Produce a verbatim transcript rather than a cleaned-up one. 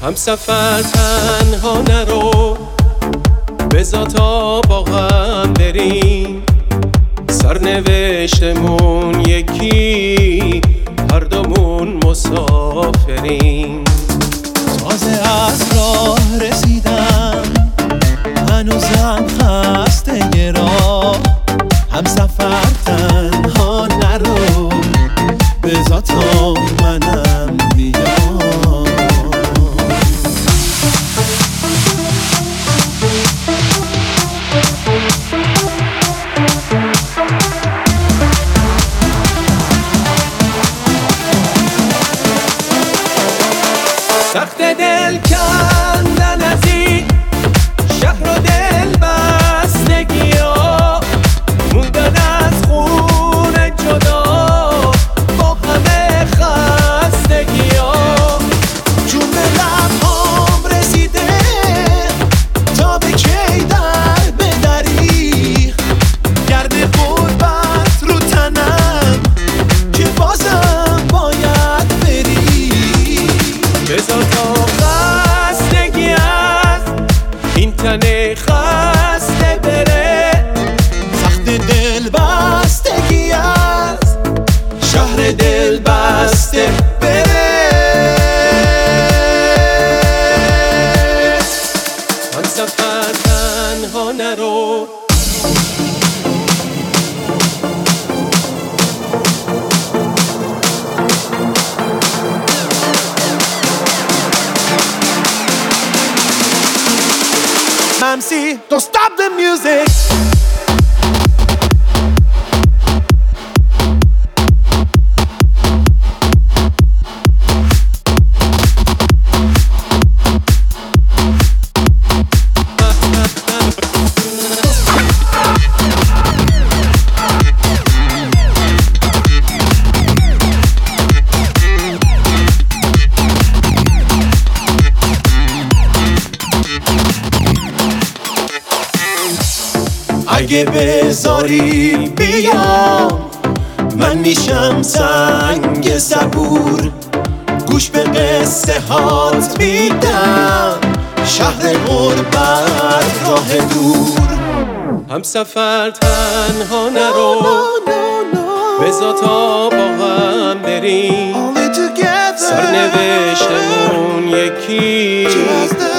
همسفر تنها نرو، بذار تا با هم بریم. سرنوشتمون یکی، هر دومون مسافریم. تازه از راه رسیدم، هنوزم خسته راه. همسفر تنها نرو، بذار تا منم بیام. سخت دل کندن از این شهر و دل بستگی ها، موندن از خونه جدا با همه خستگی ها. جون به لبهام رسیده تا به کی در بدری، گرد غربت رو تنم که بازم باید بری. بذار تا خستگی از این تن خسته بره، سخت دل بستگی از شهر دل بسته بره. همسفر تنها نرو، Mamsie, don't stop the music. اگه بذاری بیام، من میشم سنگ صبور. گوش به قصه هات میدم، شهر غربت راه دور. همسفر تنها نرو، بذار تا با هم بریم. Only together, سرنوشتمون یکی،